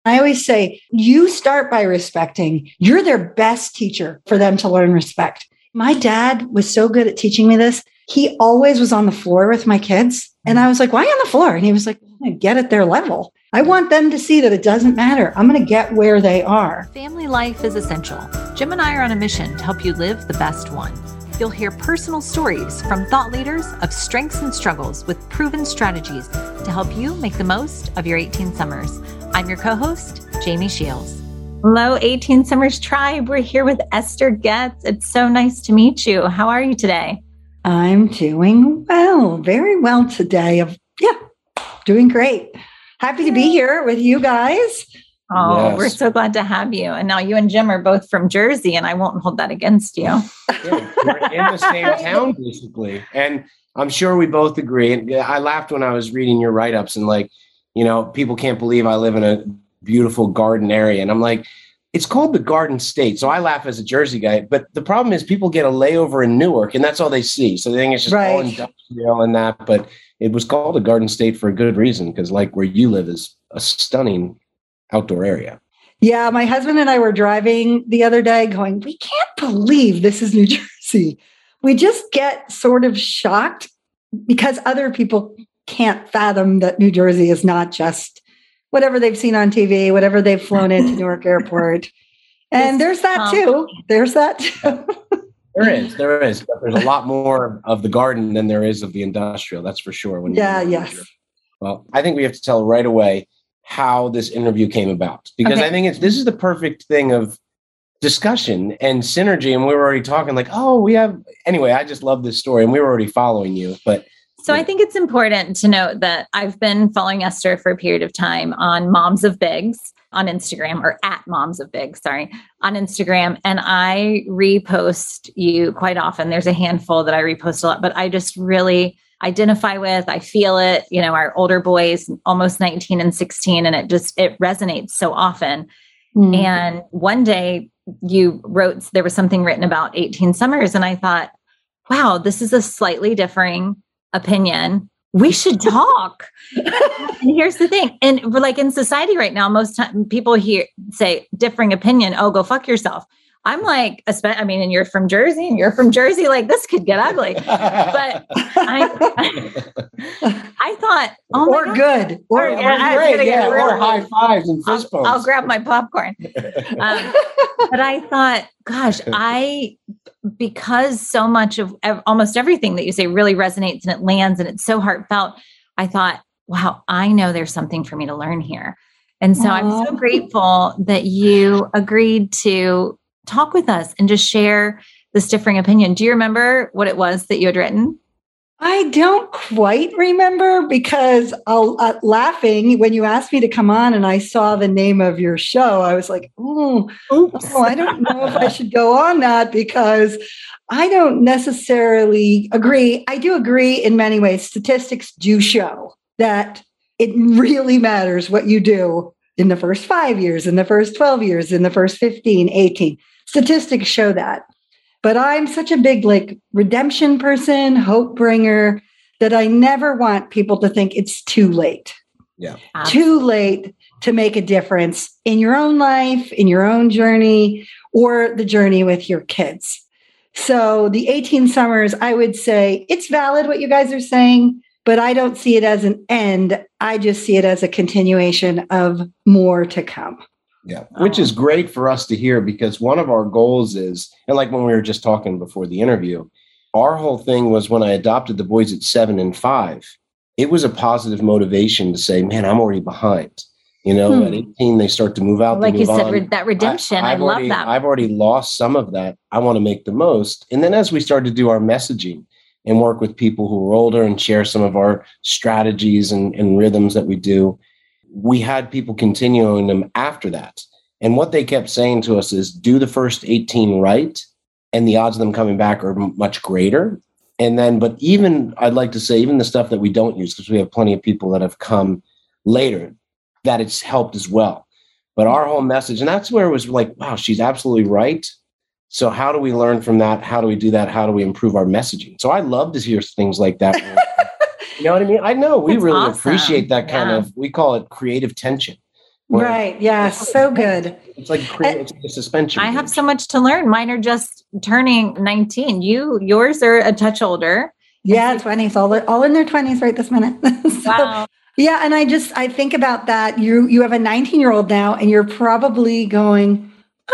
I always say, you start by respecting. You're their best teacher for them to learn respect. My dad was so good at teaching me this. He always was on the floor with my kids. And I was like, why on the floor? And he was like, I'm going to get at their level. I want them to see that it doesn't matter. I'm going to get where they are. Family life is essential. Jim and I are on a mission to help you live the best one. You'll hear personal stories from thought leaders of strengths and struggles with proven strategies to help you make the most of your 18 summers. I'm your co-host, Jamie Shields. Hello, 18 Summers Tribe. We're here with Esther Getz. It's so nice to meet you. How are you today? I'm doing well, very well today. Doing great. Happy to be here with you guys. Oh, Yes. We're so glad to have you. And now you and Jim are both from Jersey, and I won't hold that against you. Yeah, we're in the same town, basically. And I'm sure we both agree. And I laughed when I was reading your write-ups and people can't believe I live in a beautiful garden area. And I'm like, it's called the Garden State. So I laugh as a Jersey guy. But the problem is people get a layover in Newark and that's all they see. So they think it's just all industrial and that. But it was called a Garden State for a good reason, because like where you live is a stunning outdoor area. Yeah, my husband and I were driving the other day going, we can't believe this is New Jersey. We just get sort of shocked because other people can't fathom that New Jersey is not just whatever they've seen on TV, whatever they've flown into Newark Airport. And there's that too. There's that too. There is. But there's a lot more of the garden than there is of the industrial. That's for sure. Yes. Well, I think we have to tell right away how this interview came about, because I think this is the perfect thing of discussion and synergy. And we were already talking anyway, I just love this story and we were already following you. So I think it's important to note that I've been following Esther for a period of time on Moms of Bigs on Instagram, or at Moms of Bigs, on Instagram. And I repost you quite often. There's a handful that I repost a lot, but I just really identify with, I feel it, our older boys, almost 19 and 16, and it resonates so often. Mm. And one day you wrote, there was something written about 18 Summers. And I thought, wow, this is a slightly differing opinion. We should talk. And here's the thing. And we're like in society right now, most time people say differing opinion. Oh, go fuck yourself. I'm like, and you're from Jersey like this could get ugly, but I thought, oh my God. Good. Or high fives and fist bumps. I'll grab my popcorn. But I thought, gosh, because so much of almost everything that you say really resonates and it lands and it's so heartfelt, I thought, wow, I know there's something for me to learn here. And so I'm so grateful that you agreed to talk with us and just share this differing opinion. Do you remember what it was that you had written? I don't quite remember, because laughing when you asked me to come on and I saw the name of your show, I was like, oh, I don't know if I should go on that, because I don't necessarily agree. I do agree in many ways. Statistics do show that it really matters what you do in the first 5 years, in the first 12 years, in the first 15, 18. Statistics show that. But I'm such a big redemption person, hope bringer, that I never want people to think it's too late. Yeah. Too late to make a difference in your own life, in your own journey, or the journey with your kids. So the 18 Summers, I would say it's valid what you guys are saying, but I don't see it as an end. I just see it as a continuation of more to come. Yeah, which is great for us to hear, because one of our goals is, and like when we were just talking before the interview, our whole thing was when I adopted the boys at 7 and 5, it was a positive motivation to say, man, I'm already behind. At 18, they start to move out. Like you said, on. That redemption. I love that. I've already lost some of that. I want to make the most. And then as we started to do our messaging and work with people who are older and share some of our strategies and rhythms that we do, we had people continuing them after that. And what they kept saying to us is, do the first 18 right, and the odds of them coming back are much greater. And then, but even, I'd like to say, even the stuff that we don't use, because we have plenty of people that have come later, that it's helped as well. But our whole message, and that's where it was like, wow, she's absolutely right. So how do we learn from that? How do we do that? How do we improve our messaging? So I love to hear things like that. You know what I mean? I know we really appreciate that kind of, we call it creative tension. Right. Yeah. So good. It's like a suspension. I have so much to learn. Mine are just turning 19. Yours are a touch older. Yeah, 20s, all in their 20s right this minute. Wow. Yeah, and I think about that. You have a 19-year-old now, and you're probably going,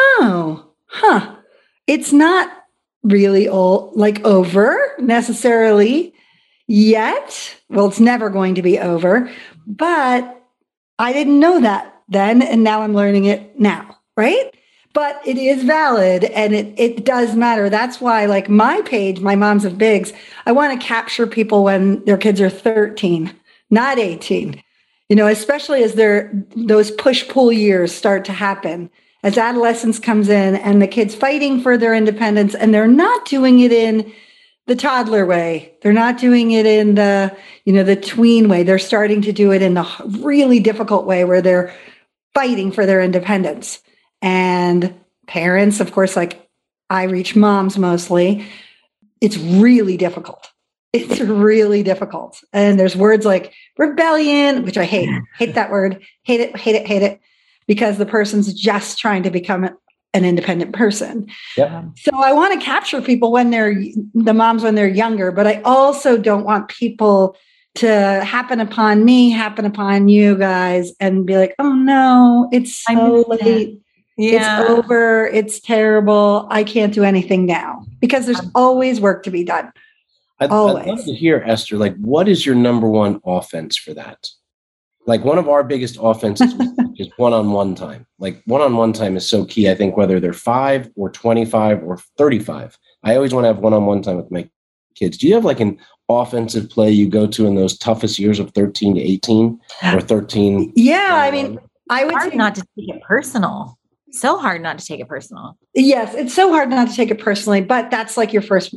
it's not really over necessarily yet. Well, it's never going to be over, but I didn't know that then, and now I'm learning it now, right? But it is valid, and it does matter. That's why, like my page, My Moms of Bigs, I want to capture people when their kids are 13, not 18. Especially as those push-pull years start to happen, as adolescence comes in and the kids fighting for their independence, and they're not doing it in the toddler way. They're not doing it in the tween way. They're starting to do it in the really difficult way where they're fighting for their independence. And parents, of course, like I reach moms mostly, it's really difficult. It's really difficult. And there's words like rebellion, which I hate that word, hate it, because the person's just trying to become an independent person. Yep. So I want to capture people when they're younger, but I also don't want people to happen upon you guys and be like, oh no, it's so late. Yeah. It's over. It's terrible. I can't do anything now, because there's always work to be done. I'd love to hear, Esther, like, what is your number one offense for that? Like, one of our biggest offenses is one-on-one time. Like, one-on-one time is so key, I think, whether they're 5 or 25 or 35. I always want to have one-on-one time with my kids. Do you have like an offensive play you go to in those toughest years of 13 to 18 or 13? Yeah, I mean, I would say not to take it personal. So hard not to take it personal. Yes, it's so hard not to take it personally, but that's your first,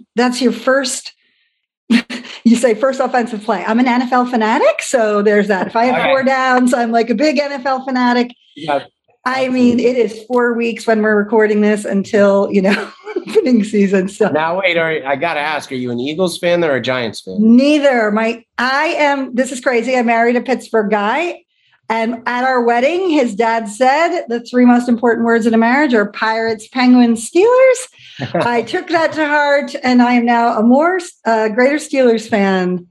you say first offensive play. I'm an NFL fanatic, so there's that. If I have 4 downs, I'm like a big NFL fanatic. Yeah. I mean, it is 4 weeks when we're recording this until, opening season. So now, wait, I got to ask, are you an Eagles fan or a Giants fan? Neither. This is crazy. I married a Pittsburgh guy. And at our wedding, his dad said the 3 most important words in a marriage are Pirates, Penguins, Steelers. I took that to heart, and I am now a greater Steelers fan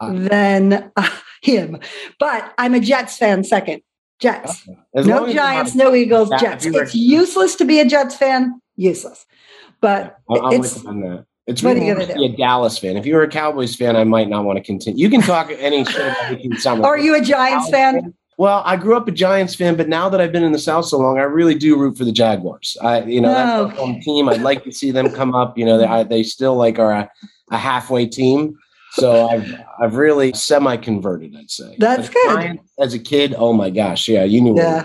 than him. But I'm a Jets fan second. Jets. No Giants, no Eagles, Jets. It's useless to be a Jets fan. Useless. But I'm with you on that. It's really hard to be a Dallas fan. If you were a Cowboys fan, I might not want to continue. You can talk any shit about Are you a Giants fan? Well, I grew up a Giants fan, but now that I've been in the South so long, I really do root for the Jaguars. That's our home team. I'd like to see them come up. They still are a halfway team. So I've really semi-converted, I'd say. That's good. Giants, as a kid, oh my gosh, yeah, you knew. Yeah,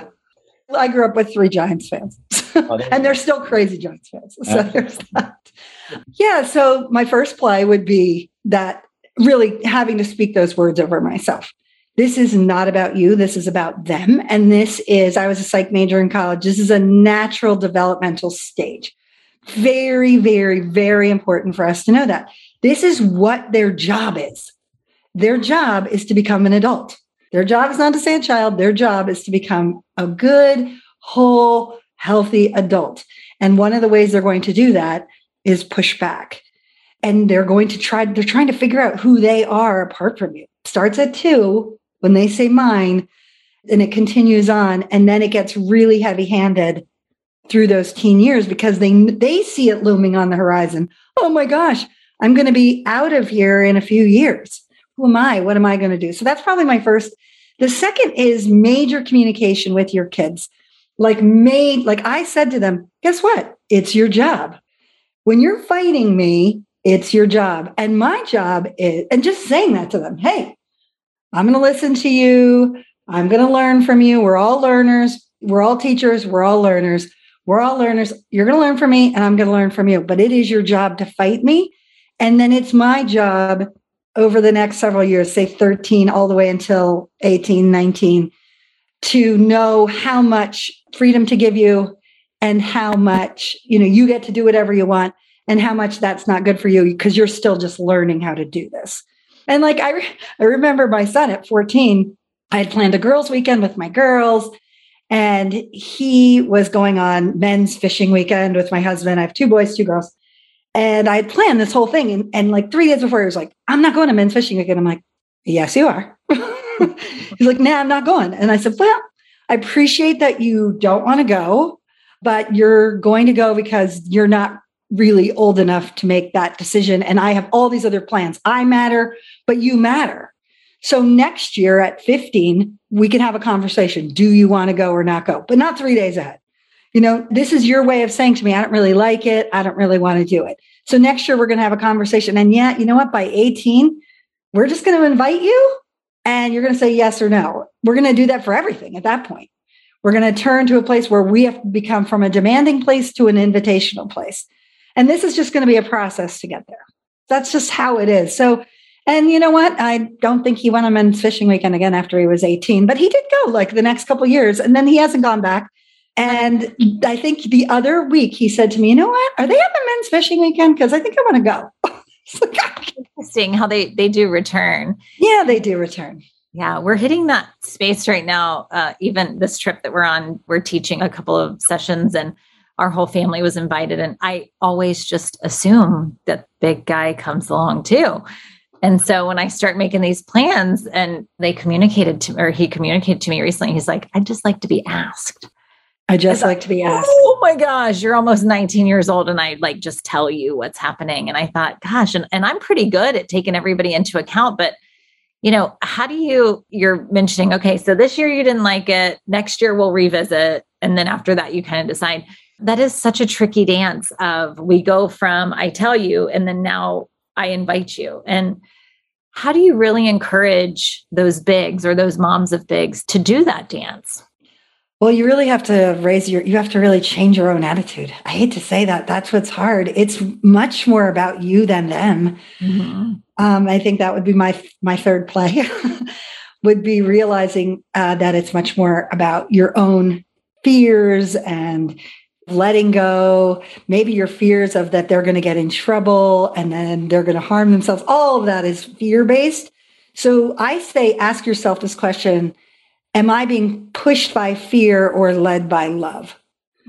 I grew up with 3 Giants fans, and they're still crazy Giants fans. So there's that. Yeah. So my first play would be that, really having to speak those words over myself. This is not about you. This is about them. And I was a psych major in college. This is a natural developmental stage. Very, very, very important for us to know that. This is what their job is. Their job is to become an adult. Their job is not to stay a child. Their job is to become a good, whole, healthy adult. And one of the ways they're going to do that is push back. And they're trying to figure out who they are apart from you. Starts at 2. When they say mine, and it continues on, and then it gets really heavy-handed through those teen years because they see it looming on the horizon. Oh my gosh, I'm going to be out of here in a few years. Who am I? What am I going to do? So that's probably my first. The second is major communication with your kids. Like I said to them, guess what? It's your job. When you're fighting me, it's your job. And my job is, and just saying that to them, hey, I'm going to listen to you. I'm going to learn from you. We're all learners. We're all teachers. We're all learners. We're all learners. You're going to learn from me, and I'm going to learn from you. But it is your job to fight me. And then it's my job over the next several years, say 13 all the way until 18, 19, to know how much freedom to give you and how much, you get to do whatever you want and how much that's not good for you because you're still just learning how to do this. And I remember my son at 14, I had planned a girls' weekend with my girls, And he was going on men's fishing weekend with my husband. I have 2 boys, 2 girls. And I had planned this whole thing. And like 3 days before, he was like, I'm not going to men's fishing weekend. I'm like, yes, you are. He's like, nah, I'm not going. And I said, well, I appreciate that you don't want to go, but you're going to go because you're not really old enough to make that decision. And I have all these other plans. I matter, but you matter. So next year at 15, we can have a conversation. Do you want to go or not go? But not 3 days ahead. This is your way of saying to me, I don't really like it. I don't really want to do it. So next year we're going to have a conversation. And yeah, you know what? By 18, we're just going to invite you and you're going to say yes or no. We're going to do that for everything at that point. We're going to turn to a place where we have become from a demanding place to an invitational place. And this is just going to be a process to get there. That's just how it is. So, and you know what? I don't think he went on men's fishing weekend again after he was 18, but he did go like the next couple of years and then he hasn't gone back. And I think the other week he said to me, you know what? Are they having men's fishing weekend? Because I think I want to go. Interesting how they do return. Yeah, they do return. Yeah, we're hitting that space right now. Even this trip that we're on, we're teaching a couple of sessions and our whole family was invited. And I always just assume that big guy comes along too. And so when I start making these plans and he communicated to me recently, he's like, I'd just like to be asked. I just like to be asked. Oh my gosh, you're almost 19 years old. And I like just tell you what's happening. And I thought, gosh, and I'm pretty good at taking everybody into account. But, how do you're mentioning, okay, so this year you didn't like it. Next year we'll revisit. And then after that, you kind of decide. That is such a tricky dance of we go from I tell you, and then now I invite you. And how do you really encourage those bigs or those moms of bigs to do that dance? Well, you really have to you have to really change your own attitude. I hate to say that. That's what's hard. It's much more about you than them. Mm-hmm. I think that would be my third play would be realizing that it's much more about your own fears and letting go, maybe your fears of that they're going to get in trouble and then they're going to harm themselves. All of that is fear-based. So I say, ask yourself this question, am I being pushed by fear or led by love?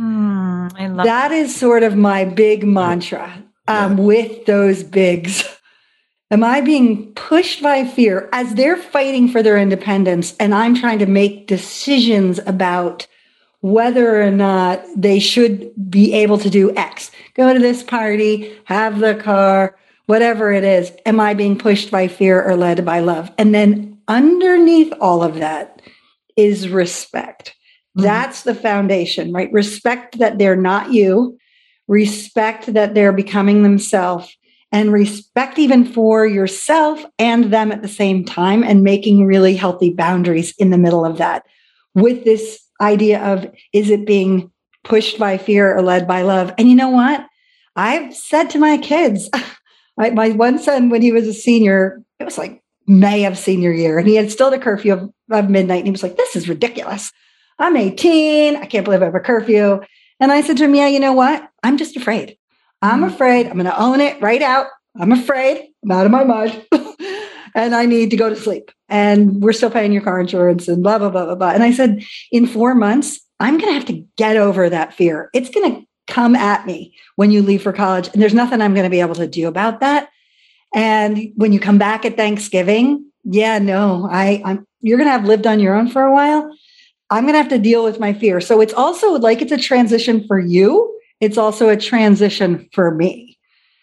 I love that is sort of my big mantra with those bigs. Am I being pushed by fear as they're fighting for their independence and I'm trying to make decisions about whether or not they should be able to do X, go to this party, have the car, whatever it is. Am I being pushed by fear or led by love? And then underneath all of that is respect. Mm-hmm. That's the foundation, right? Respect that they're not you, respect that they're becoming themselves, and respect even for yourself and them at the same time, and making really healthy boundaries in the middle of that with this idea of, is it being pushed by fear or led by love? And you know what? I've said to my kids, my one son, when he was a senior, it was like May of senior year, and he had still the curfew of midnight. And he was like, this is ridiculous. I'm 18. I can't believe I have a curfew. And I said to him, yeah, you know what? I'm just afraid. I'm afraid. I'm going to own it right out. I'm afraid. I'm out of my mind. And I need to go to sleep. And we're still paying your car insurance and blah, blah, blah, blah, blah. And I said, in 4 months, I'm going to have to get over that fear. It's going to come at me when you leave for college. And there's nothing I'm going to be able to do about that. And when you come back at Thanksgiving, yeah, no, you're going to have lived on your own for a while. I'm going to have to deal with my fear. So it's also like it's a transition for you. It's also a transition for me.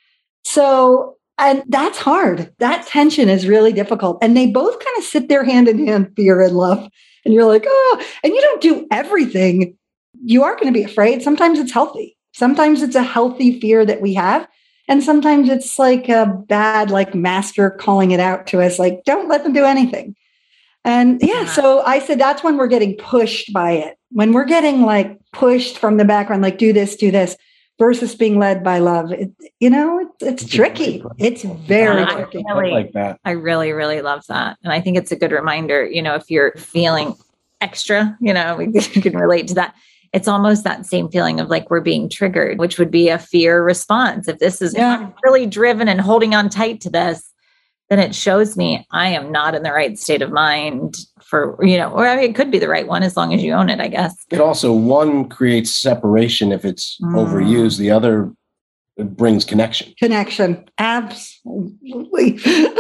So, and that's hard. That tension is really difficult. And they both kind of sit there hand in hand, fear and love. And you're like, oh, and you don't do everything. You are going to be afraid. Sometimes it's healthy. Sometimes it's a healthy fear that we have. And sometimes it's like a bad, like master calling it out to us, like, don't let them do anything. And so I said, that's when we're getting pushed by it. When we're getting like pushed from the background, like do this versus being led by love. It's tricky. It's very tricky. I really, really love that. And I think it's a good reminder, if you're feeling extra, we can relate to that. It's almost that same feeling of like we're being triggered, which would be a fear response. If this is if I'm really driven and holding on tight to this, then it shows me I am not in the right state of mind for, you know, or I mean, it could be the right one as long as you own it, I guess. It also, one creates separation if it's overused. The other brings connection. Connection. Absolutely.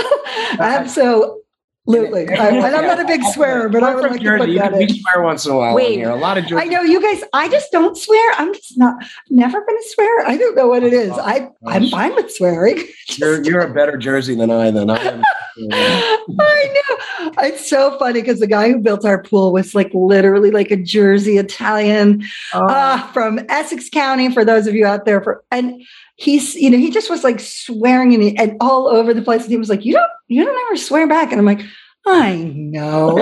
Absolutely. And I'm not a big swearer, but I would like to put that in. We swear once in a while. Wait, here. A lot of Jersey. I know you guys, I just don't swear. I'm just never going to swear. I don't know what it is. I'm fine with swearing. You're a better Jersey than I am. I know. It's so funny because the guy who built our pool was like literally like a Jersey Italian from Essex County, for those of you out there. And he's, you know, he just was like swearing and all over the place. And he was like, you don't ever swear back. And I'm like, I know.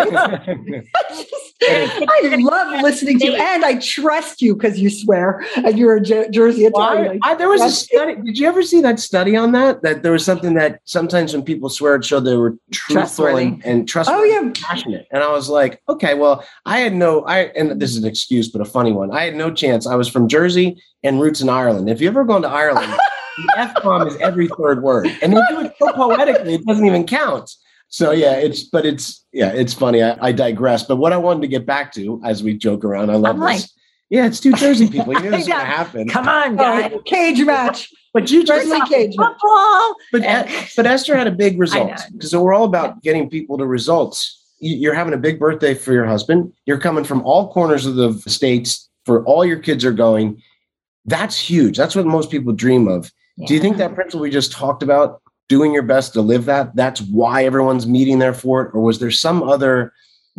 I love listening to you, and I trust you because you swear and you're a Jersey Italian. There was a study. Did you ever see that study on that? That there was something that sometimes when people swear, it showed they were truthful and trustworthy and passionate. And I was like, okay, well, and this is an excuse, but a funny one. I had no chance. I was from Jersey and roots in Ireland. If you ever gone to Ireland, the F-bomb is every third word. And they do it so poetically, it doesn't even count. So yeah, it's funny. I digress. But what I wanted to get back to, as we joke around, I love this. Yeah, it's two Jersey people. You knew this was going to happen. Come on, guys. Cage match. But you just cage match. But Esther had a big result, because we're all about getting people to results. You're having a big birthday for your husband. You're coming from all corners of the states for all your kids are going. That's huge. That's what most people dream of. Yeah. Do you think that principle we just talked about, doing your best to live that's why everyone's meeting there for it? Or was there some other,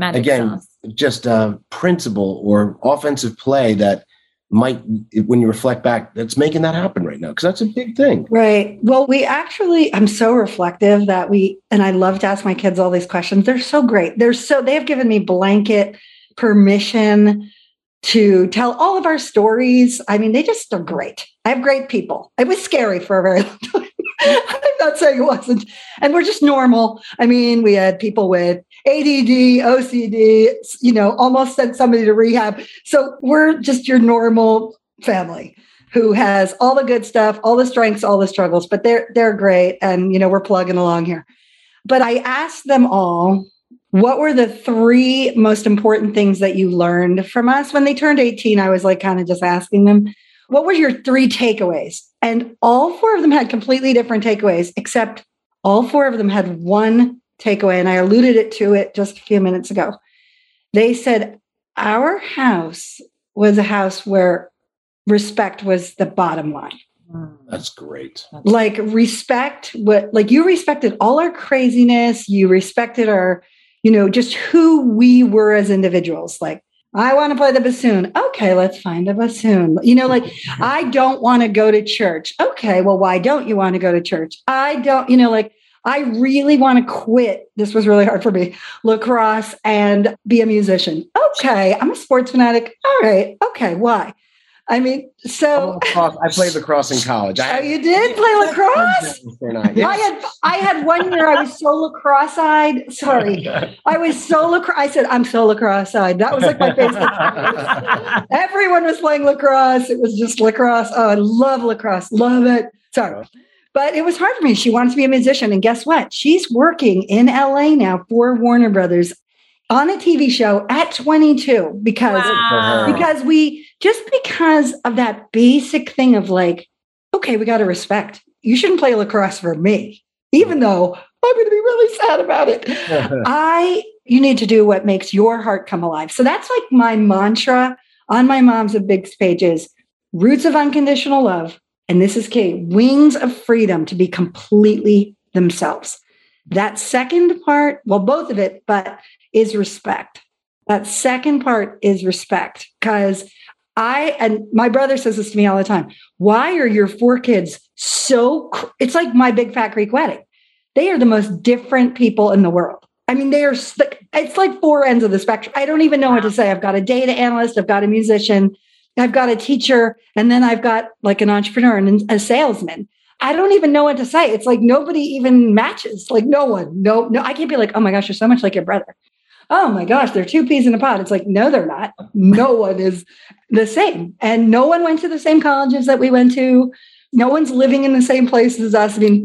just a principle or offensive play that might, when you reflect back, that's making that happen right now? Because that's a big thing. Right. Well, I'm so reflective and I love to ask my kids all these questions. They're so great. They have given me blanket permission to tell all of our stories. I mean, they just are great. I have great people. It was scary for a very long time. I'm not saying it wasn't. And we're just normal. I mean, we had people with ADD, OCD, almost sent somebody to rehab. So we're just your normal family who has all the good stuff, all the strengths, all the struggles, but they're great. And, we're plugging along here. But I asked them all, what were the 3 most important things that you learned from us? When they turned 18, I was like kind of just asking them, what were your 3 takeaways? And all 4 of them had completely different takeaways, except all 4 of them had one takeaway. And I alluded to it just a few minutes ago. They said, our house was a house where respect was the bottom line. That's great. Like respect, you respected all our craziness. You respected our, just who we were as individuals. Like, I want to play the bassoon. Okay, let's find a bassoon. I don't want to go to church. Okay, well, why don't you want to go to church? I don't, I really want to quit. This was really hard for me. Lacrosse and be a musician. Okay, I'm a sports fanatic. All right. Okay, why? I mean, so I played lacrosse in college. You did play lacrosse? Yes. I had 1 year I was so lacrosse-eyed. Sorry. I was so lacrosse. I said, I'm so lacrosse-eyed. That was like my Facebook. Everyone was playing lacrosse. It was just lacrosse. Oh, I love lacrosse. Love it. Sorry. But it was hard for me. She wanted to be a musician. And guess what? She's working in LA now for Warner Brothers on a TV show at 22 because of that basic thing of like, okay, we got to respect. You shouldn't play lacrosse for me, even though I'm going to be really sad about it. You need to do what makes your heart come alive. So that's like my mantra on my Moms of Bigs page is roots of unconditional love. And this is key, wings of freedom to be completely themselves. That second part, well, both of it, but is respect. That second part is respect because and my brother says this to me all the time. Why are your 4 kids it's like my big fat Greek wedding. They are the most different people in the world. I mean, it's like 4 ends of the spectrum. I don't even know what to say. I've got a data analyst. I've got a musician. I've got a teacher. And then I've got like an entrepreneur and a salesman. I don't even know what to say. It's like nobody even matches. Like no one. No, I can't be like, oh my gosh, you're so much like your brother. Oh my gosh, they're 2 peas in a pod. It's like, no, they're not. No one is the same. And no one went to the same colleges that we went to. No one's living in the same place as us. I mean, we have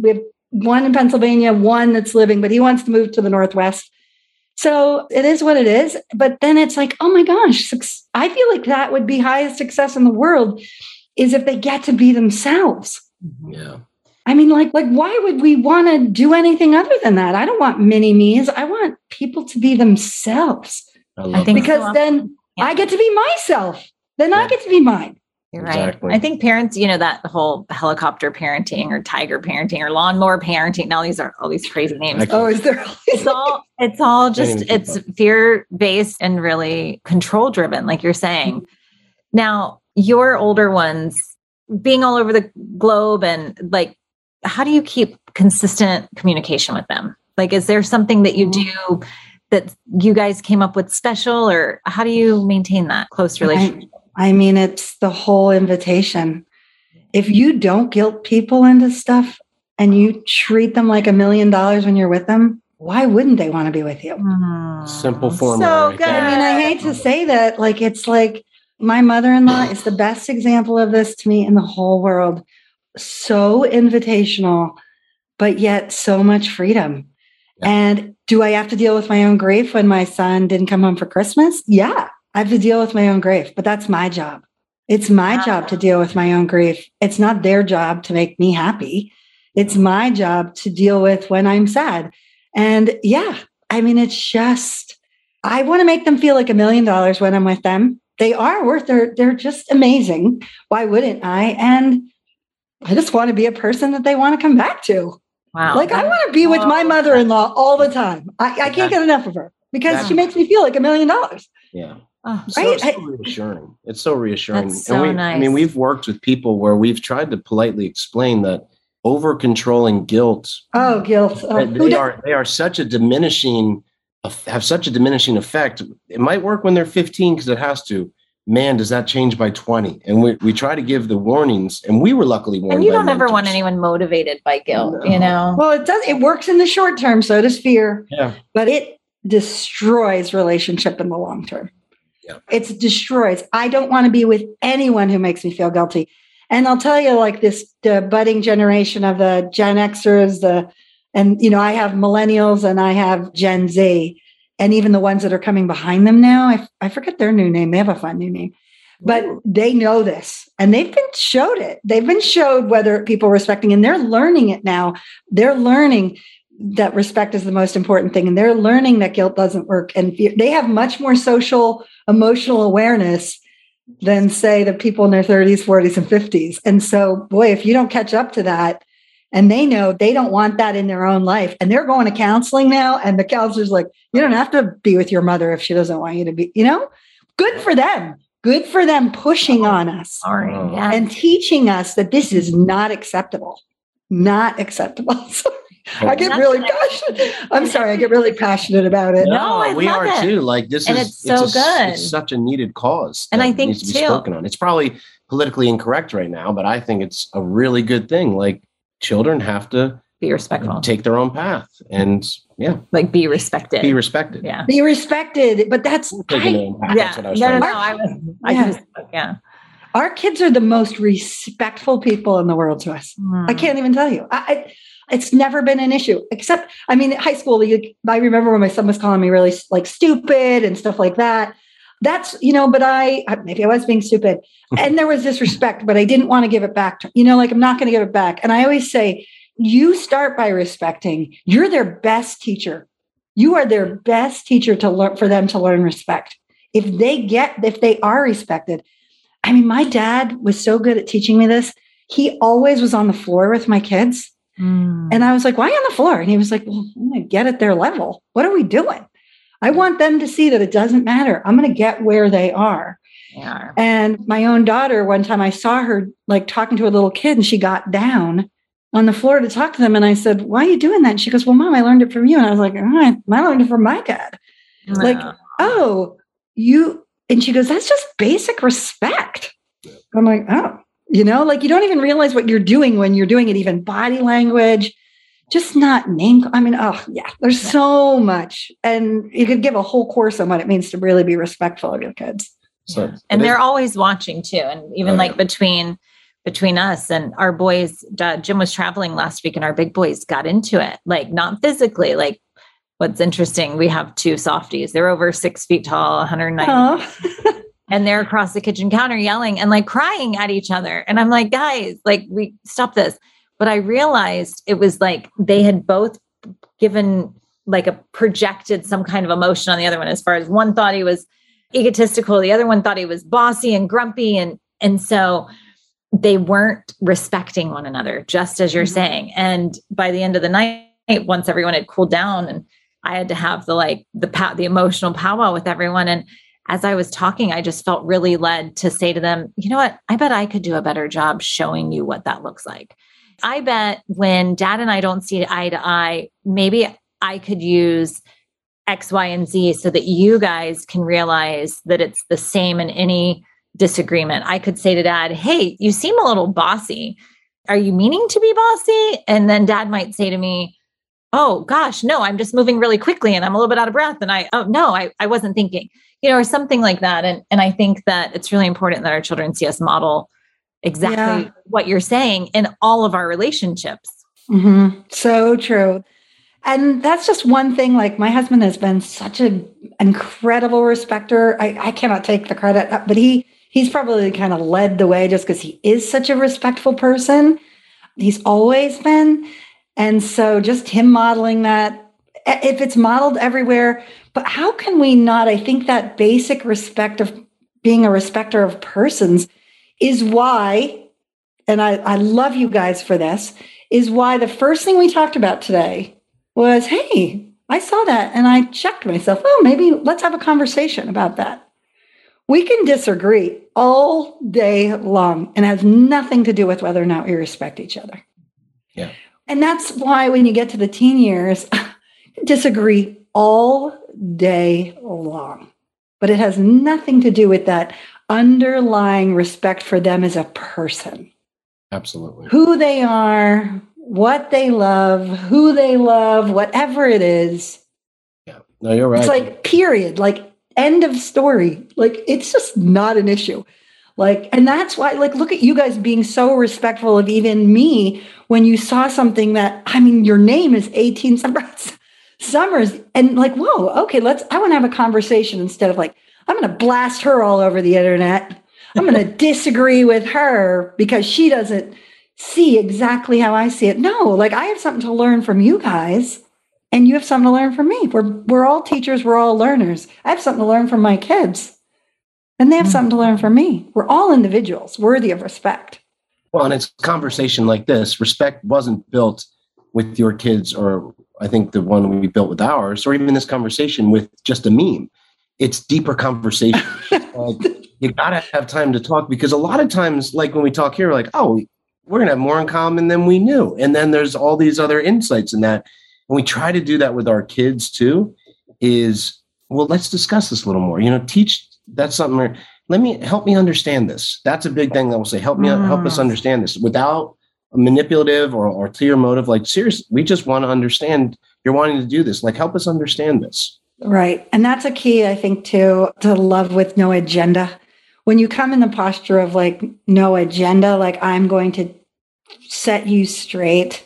one in Pennsylvania, one that's living, but he wants to move to the Northwest. So it is what it is. But then it's like, oh my gosh, I feel like that would be highest success in the world is if they get to be themselves. Yeah. I mean, like why would we want to do anything other than that? I don't want mini me's. I want people to be themselves. I think because then I get to be myself. Then I get to be mine. You're right. I think parents, that whole helicopter parenting or tiger parenting or lawnmower parenting. Now these are all these crazy names. Is there? It's all just, it's fear-based and really control-driven, like you're saying. Now, your older ones being all over the globe and like, how do you keep consistent communication with them? Like, is there something that you do that you guys came up with special, or how do you maintain that close relationship? I mean, it's the whole invitation. If you don't guilt people into stuff and you treat them like $1 million when you're with them, why wouldn't they want to be with you? Simple formula. So good. I mean, I hate to say that. Like, it's like my mother-in-law is the best example of this to me in the whole world. So invitational, but yet so much freedom. Yeah. And do I have to deal with my own grief when my son didn't come home for Christmas? Yeah. I have to deal with my own grief, but that's my job. It's my job to deal with my own grief. It's not their job to make me happy. It's my job to deal with when I'm sad. And yeah, I mean, it's just, I want to make them feel like $1 million when I'm with them. They are worth, they're just amazing. Why wouldn't I? And I just want to be a person that they want to come back to. Wow. Like I want to be with my mother-in-law all the time. I can't get enough of her because she makes me feel like $1 million. Yeah. Oh, right? So reassuring. It's so reassuring. That's so nice. I mean, we've worked with people where we've tried to politely explain that over controlling guilt. Oh, guilt. They are such a diminishing, have such a diminishing effect. It might work when they're 15 because it has to. Man, does that change by 20? And we try to give the warnings, and we were luckily warned. And you don't ever want anyone motivated by guilt, Well, it does. It works in the short term, so does fear. Yeah. But it destroys relationship in the long term. Yeah. It destroys. I don't want to be with anyone who makes me feel guilty. And I'll tell you, like the budding generation of the Gen Xers, I have millennials and I have Gen Z. And even the ones that are coming behind them now, I forget their new name. They have a fun new name, but they know this and they've been showed it. They've been showed whether people are respecting, and they're learning it now. They're learning that respect is the most important thing. And they're learning that guilt doesn't work. And they have much more social, emotional awareness than say the people in their 30s, 40s, and 50s. And so, boy, if you don't catch up to that, and they know they don't want that in their own life. And they're going to counseling now. And the counselor's like, you don't have to be with your mother if she doesn't want you to be, good for them. Good for them pushing on us and teaching us that this is not acceptable. Not acceptable. I get really passionate. I'm sorry. I get really passionate about it. No, we are it. too. Like this and is it's so good. It's such a needed cause. And I think needs to be spoken on. It's probably politically incorrect right now, but I think it's a really good thing. Like children have to be respectful, take their own path, and like be respected. Be respected. Yeah, be respected. But that's Our kids are the most respectful people in the world to us. I can't even tell you. It's never been an issue, except, high school, I remember when my son was calling me really like stupid and stuff like that. That's, but maybe I was being stupid and there was disrespect, but I didn't want to give it back to, I'm not going to give it back. And I always say, you start by respecting. You're their best teacher. You are their best teacher to learn, for them to learn respect. If they are respected. My dad was so good at teaching me this. He always was on the floor with my kids. And I was like, why on the floor? And he was like, well, I'm going to get at their level. What are we doing? I want them to see that it doesn't matter. I'm going to get where they are. Yeah. And my own daughter, one time I saw her like talking to a little kid and she got down on the floor to talk to them. And I said, why are you doing that? And she goes, well, Mom, I learned it from you. And I was like, I learned it from my dad. No. Like, and she goes, that's just basic respect. I'm like, oh. You don't even realize what you're doing when you're doing it, even body language, just not name. There's so much. And you could give a whole course on what it means to really be respectful of your kids. And they're always watching too. And even between between us and our boys. Jim was traveling last week and our big boys got into it, like not physically. Like what's interesting, we have two softies. They're over 6 feet tall, 190. And they're across the kitchen counter yelling and like crying at each other. And I'm like, guys, like we stop this. But I realized it was like they had both given like a projected some kind of emotion on the other one, as far as one thought he was egotistical. The other one thought he was bossy and grumpy. And so they weren't respecting one another, just as you're saying. And by the end of the night, once everyone had cooled down and I had to have the emotional powwow with everyone. And as I was talking, I just felt really led to say to them, you know what? I bet I could do a better job showing you what that looks like. I bet when Dad and I don't see eye to eye, maybe I could use X, Y, and Z so that you guys can realize that it's the same in any disagreement. I could say to Dad, hey, you seem a little bossy. Are you meaning to be bossy? And then Dad might say to me, oh gosh, no, I'm just moving really quickly and I'm a little bit out of breath. And I wasn't thinking, or something like that. And I think that it's really important that our children see us model exactly what you're saying in all of our relationships. Mm-hmm. So true. And that's just one thing. Like my husband has been such an incredible respecter. I cannot take the credit, but he's probably kind of led the way just because he is such a respectful person. He's always been. And so just him modeling that, if it's modeled everywhere, but how can we not? I think that basic respect of being a respecter of persons is why, and I love you guys for this, is why the first thing we talked about today was, hey, I saw that and I checked myself. Oh, maybe let's have a conversation about that. We can disagree all day long and it has nothing to do with whether or not we respect each other. Yeah. And that's why when you get to the teen years, disagree all day long. But it has nothing to do with that underlying respect for them as a person. Absolutely. Who they are, what they love, who they love, whatever it is. Yeah. No, you're right. It's like, period, like end of story. Like, it's just not an issue. Like, and that's why, like, look at you guys being so respectful of even me when you saw something that, I mean, your name is 18 Summers. And like, whoa, okay, I want to have a conversation instead of like, I'm going to blast her all over the internet. I'm going to disagree with her because she doesn't see exactly how I see it. No, like I have something to learn from you guys and you have something to learn from me. We're all teachers. We're all learners. I have something to learn from my kids and they have something to learn from me. We're all individuals worthy of respect. Well, and it's a conversation like this. Respect wasn't built with your kids, or I think the one we built with ours, or even this conversation with just a meme. It's deeper conversation. You got to have time to talk, because a lot of times, like when we talk here, we're like, oh, we're going to have more in common than we knew. And then there's all these other insights in that. And we try to do that with our kids too, is, well, let's discuss this a little more. Teach, that's something where, help me understand this. That's a big thing that we'll say, help us understand this without a manipulative or ulterior motive. Like, seriously, we just want to understand. You're wanting to do this. Like, help us understand this. Right. And that's a key, I think, to love with no agenda. When you come in the posture of like no agenda, like I'm going to set you straight.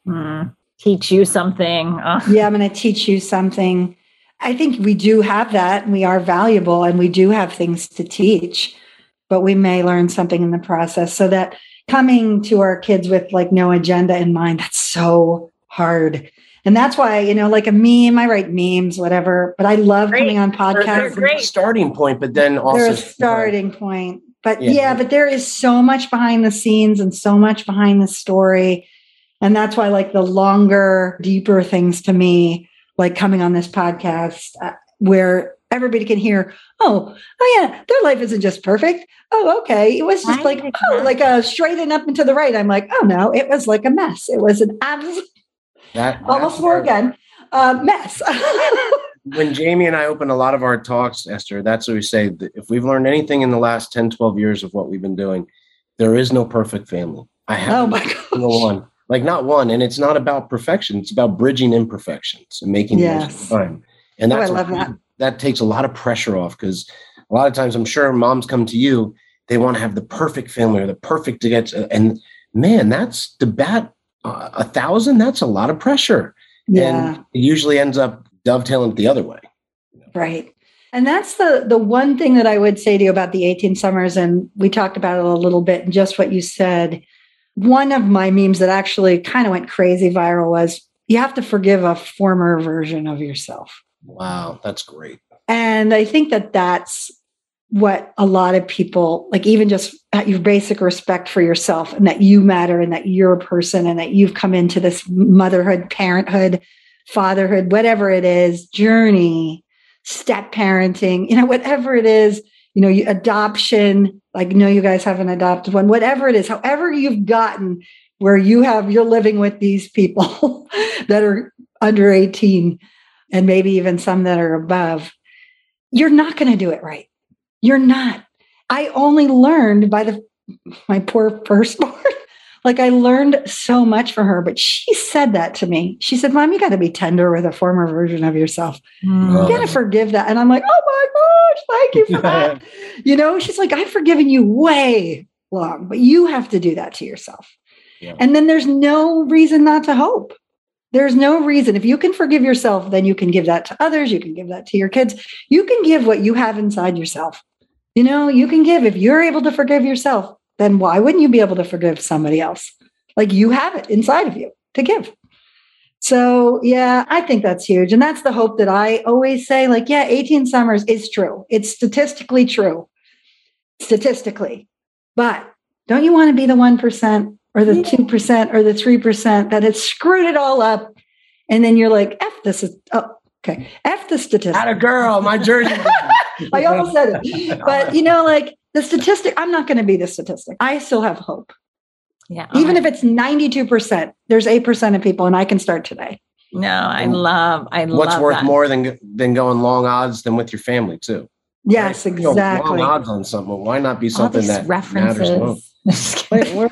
Teach you something. Yeah, I'm going to teach you something. I think we do have that and we are valuable and we do have things to teach, but we may learn something in the process. So that coming to our kids with like no agenda in mind, that's so hard. And that's why, like a meme, I write memes, whatever, but I love coming on podcasts. They're a starting point, but then also they're a starting point. But but there is so much behind the scenes and so much behind the story. And that's why like the longer, deeper things to me, like coming on this podcast where everybody can hear, oh yeah, their life isn't just perfect. Oh, okay. It was just like a straight and up and to the right. I'm like, oh no, it was like a mess. It was an absolute almost more again, mess. When Jamie and I open a lot of our talks, Esther, that's what we say. That if we've learned anything in the last 10, 12 years of what we've been doing, there is no perfect family. I have one. Like not one. And it's not about perfection. It's about bridging imperfections and making the most of time. And that's I love that. That takes a lot of pressure off, because a lot of times I'm sure moms come to you They want to have the perfect family or the perfect to get to, and man, that's to bat 1,000. That's a lot of pressure. Yeah. And it usually ends up dovetailing the other way. Right. And that's the one thing that I would say to you about the 18 Summers. And we talked about it a little bit and just what you said. One of my memes that actually kind of went crazy viral was you have to forgive a former version of yourself. Wow. That's great. And I think that that's what a lot of people, like even just your basic respect for yourself and that you matter and that you're a person and that you've come into this motherhood, parenthood, fatherhood, whatever it is, journey, step parenting, whatever it is, adoption, like, you guys have an adopted one, whatever it is, however you've gotten where you're living with these people that are under 18 and maybe even some that are above, you're not going to do it right. You're not. I only learned by my poor firstborn. Like I learned so much from her, but she said that to me. She said, Mom, you got to be tender with a former version of yourself. You got to forgive that. And I'm like, oh my gosh, thank you for that. She's like, I've forgiven you way long, but you have to do that to yourself. Yeah. And then there's no reason not to hope. There's no reason. If you can forgive yourself, then you can give that to others. You can give that to your kids. You can give what you have inside yourself. You can give. If you're able to forgive yourself, then why wouldn't you be able to forgive somebody else? Like you have it inside of you to give. So, yeah, I think that's huge. And that's the hope that I always say, 18 Summers is true. It's statistically true. Statistically. But don't you want to be the 1% or the 2% or the 3% that has screwed it all up? And then you're like, F this is, okay. F the statistic. Atta girl, my jersey. I almost said it. But, the statistic, I'm not going to be the statistic. I still have hope. Yeah. Even if it's 92%, there's 8% of people, and I can start today. No, I love what's worth that. more than going long odds than with your family too. Yes, right? Exactly. Long odds on something. Why not be something that references? Matters most?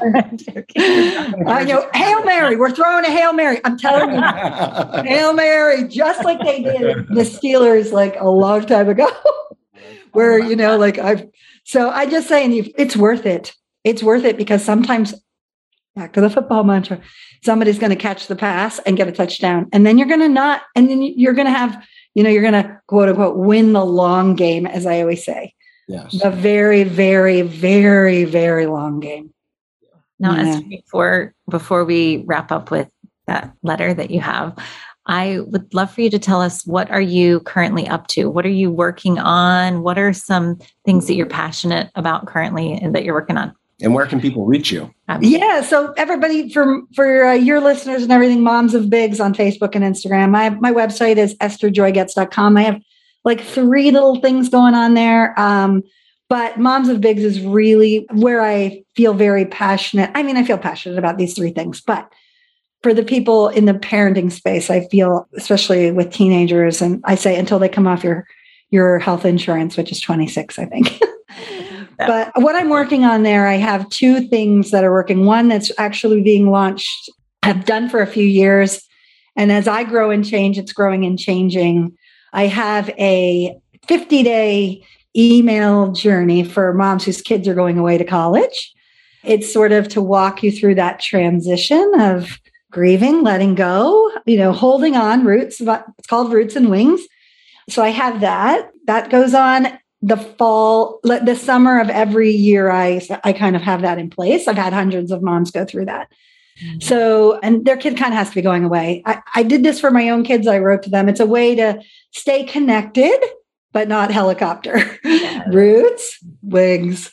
I know. Hail Mary. We're throwing a Hail Mary. I'm telling you. Hail Mary, just like they did the Steelers a long time ago. Where, so I just saying it's worth it. It's worth it because sometimes, back to the football mantra, somebody's going to catch the pass and get a touchdown. And then you're going to you're going to have, you're going to quote unquote win the long game, as I always say. Yes. The very, very, very, very long game. Now, Esther, before we wrap up with that letter that you have, I would love for you to tell us, what are you currently up to? What are you working on? What are some things that you're passionate about currently and that you're working on? And where can people reach you? Yeah. So everybody, for your listeners and everything, Moms of Bigs on Facebook and Instagram. My website is estherjoygetz.com. I have 3 little things going on there. But Moms of Bigs is really where I feel very passionate. I mean, I feel passionate about these 3 things, but for the people in the parenting space, I feel, especially with teenagers, and I say until they come off your health insurance, which is 26, I think. But what I'm working on there, I have 2 things that are working. One that's actually being launched, I've done for a few years. And as I grow and change, it's growing and changing. I have a 50-day email journey for moms whose kids are going away to college. It's sort of to walk you through that transition of grieving, letting go, holding on, roots. It's called Roots and Wings. So I have that. That goes on the fall, the summer of every year. I kind of have that in place. I've had hundreds of moms go through that. Mm-hmm. So, and their kid kind of has to be going away. I did this for my own kids. I wrote to them. It's a way to stay connected, but not helicopter. Yeah. Roots, wings.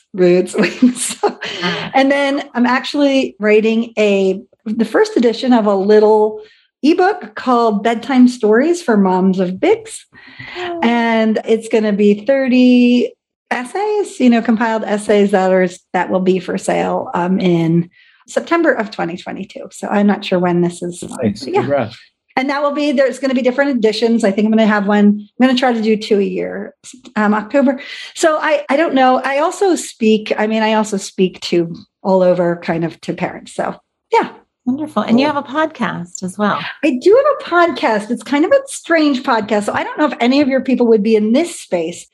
And then I'm actually writing the first edition of a little ebook called Bedtime Stories for Moms of Bigs. And it's going to be 30 essays, compiled essays that will be for sale in September of 2022. So I'm not sure when this is. Nice. Yeah. And that will be, there's going to be different editions. I think I'm going to have one. I'm going to try to do 2 a year, October. So I don't know. I also speak to all over kind of to parents. So yeah. Wonderful. And you have a podcast as well. I do have a podcast. It's kind of a strange podcast. So I don't know if any of your people would be in this space,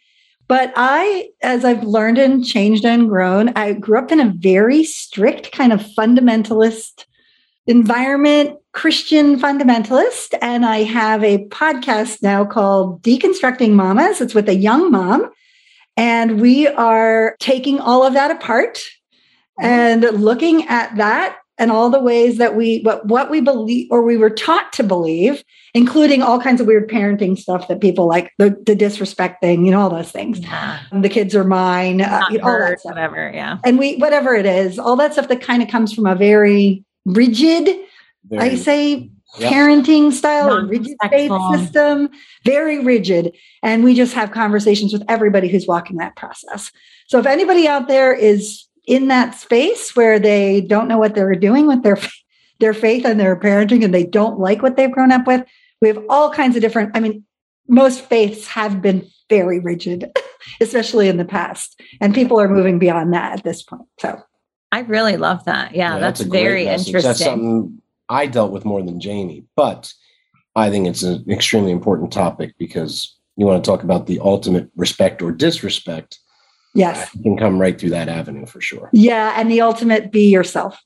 But as I've learned and changed and grown, I grew up in a very strict kind of fundamentalist environment, Christian fundamentalist. And I have a podcast now called Deconstructing Mamas. It's with a young mom. And we are taking all of that apart and looking at that and all the ways that what we believe or we were taught to believe, including all kinds of weird parenting stuff that people like, the disrespect thing, all those things. Yeah. The kids are mine, all that stuff. Whatever, yeah. And whatever it is, all that stuff that kind of comes from a very rigid, parenting style, a rigid faith system, very rigid. And we just have conversations with everybody who's walking that process. So if anybody out there is in that space where they don't know what they're doing with their faith and their parenting, and they don't like what they've grown up with, we have all kinds of different, most faiths have been very rigid, especially in the past. And people are moving beyond that at this point. So I really love that. Yeah, that's very interesting. That's something I dealt with more than Janie, but I think it's an extremely important topic because you want to talk about the ultimate respect or disrespect. Yes. You can come right through that avenue for sure. Yeah. And the ultimate, be yourself.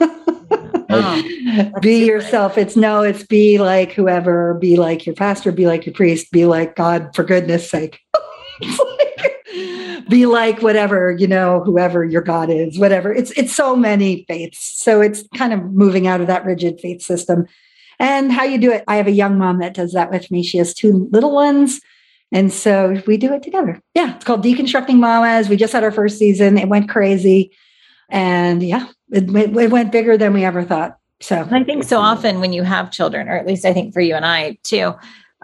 Be yourself. It's be like whoever, be like your pastor, be like your priest, be like God, for goodness sake. Be like whatever, whoever your God is, whatever. It's so many faiths. So it's kind of moving out of that rigid faith system. And how you do it. I have a young mom that does that with me. She has 2 little ones. And so we do it together. Yeah. It's called Deconstructing Mamas. We just had our first season. It went crazy. And yeah, it went bigger than we ever thought. So I think so often when you have children, or at least I think for you and I too,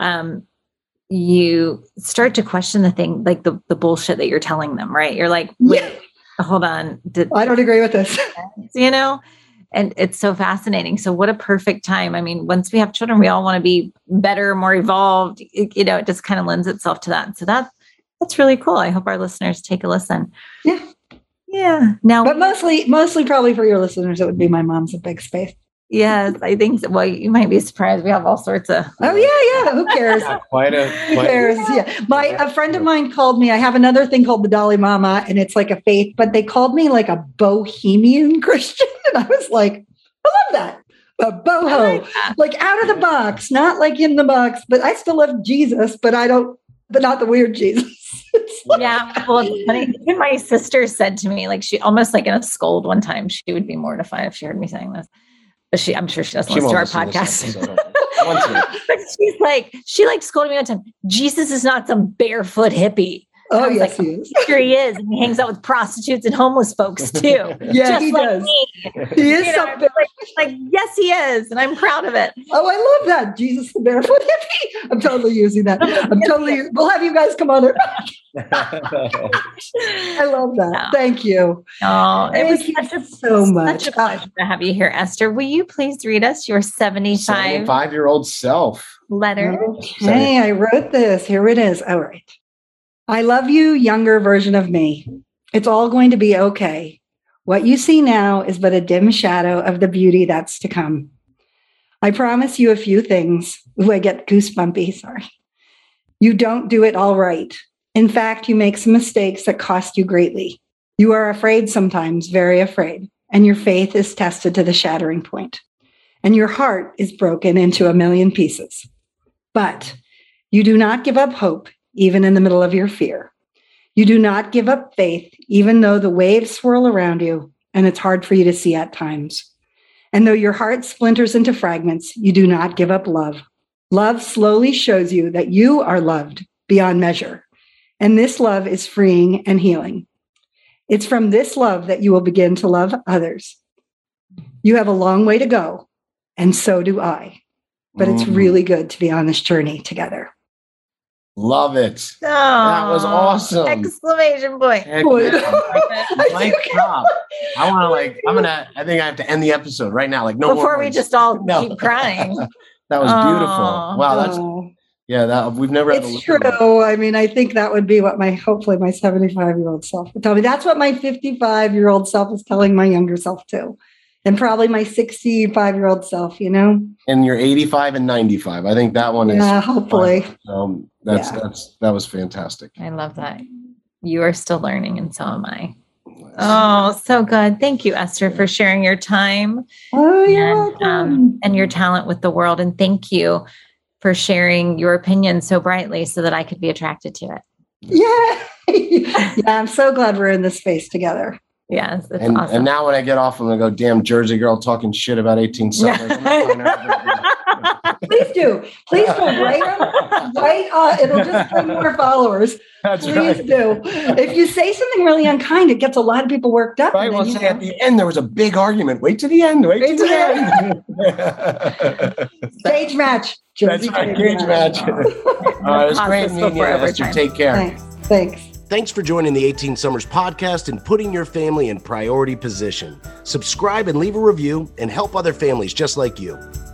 you start to question the thing, like the bullshit that you're telling them, right? You're like, wait, hold on. I don't agree with this. And it's so fascinating. So what a perfect time. Once we have children, we all want to be better, more evolved. It just kind of lends itself to that. So that's really cool. I hope our listeners take a listen. Yeah. Yeah. Now, but mostly probably for your listeners, it would be my Mom's a Big Space. Yes, I think so. Well, you might be surprised. We have all sorts of. Oh yeah. Who cares? Who cares? Yeah. A friend of mine called me. I have another thing called the Dalai Mama, and it's like a faith, but they called me like a bohemian Christian, and I was like, I love that. A boho, like out of the box, not like in the box. But I still love Jesus, but not the weird Jesus. Yeah. Well, it's funny. Even my sister said to me, like she almost like in a scold one time, she would be mortified if she heard me saying this. But I'm sure she doesn't listen to our podcast. But she scolded me one time. Jesus is not some barefoot hippie. Oh, yes, he is. Sure he is. And he hangs out with prostitutes and homeless folks too. Yeah, he does. Me. He is something. Like, yes, he is. And I'm proud of it. Oh, I love that. Jesus the barefoot hippie. I'm totally using that. We'll have you guys come on. I love that. No. Thank you. Oh, it was so much. Such a pleasure to have you here, Esther. Will you please read us your 75-year-old self letter? Okay, I wrote this. Here it is. All right. I love you, younger version of me. It's all going to be okay. What you see now is but a dim shadow of the beauty that's to come. I promise you a few things. Ooh, I get goosebumpy. Sorry. You don't do it all right. In fact, you make some mistakes that cost you greatly. You are afraid sometimes, very afraid, and your faith is tested to the shattering point, and your heart is broken into a million pieces. But you do not give up hope, even in the middle of your fear. You do not give up faith, even though the waves swirl around you and it's hard for you to see at times. And though your heart splinters into fragments, you do not give up love. Love slowly shows you that you are loved beyond measure. And this love is freeing and healing. It's from this love that you will begin to love others. You have a long way to go, and so do I. But it's really good to be on this journey together. Love it. Oh, that was awesome. Exclamation point. Mic drop. I think I have to end the episode right now. Before we just all keep crying. That was beautiful. Wow. We've never had It's true. I think that would be what hopefully my 75-year-old self would tell me. That's what my 55-year-old self is telling my younger self too. And probably my 65-year-old self, And you're 85 and 95. I think that one is. Yeah, hopefully. That was fantastic. I love that. You are still learning, and so am I. Oh, so good. Thank you, Esther, for sharing your time and your talent with the world. And thank you for sharing your opinion so brightly so that I could be attracted to it. Yeah. I'm so glad we're in this space together. Yes. And, awesome. And now when I get off, I'm going to go, damn Jersey girl talking shit about 18 summers. Please do. Please do. It'll just bring more followers. That's Please right. do. If you say something really unkind, it gets a lot of people worked up. Right. We'll say at the end, there was a big argument. Wait to the end. Wait to the end. Stage match. That's right. Cage match. It was great meeting you, Esther. Take care. Thanks. Thanks for joining the 18 Summers podcast and putting your family in priority position. Subscribe and leave a review and help other families just like you.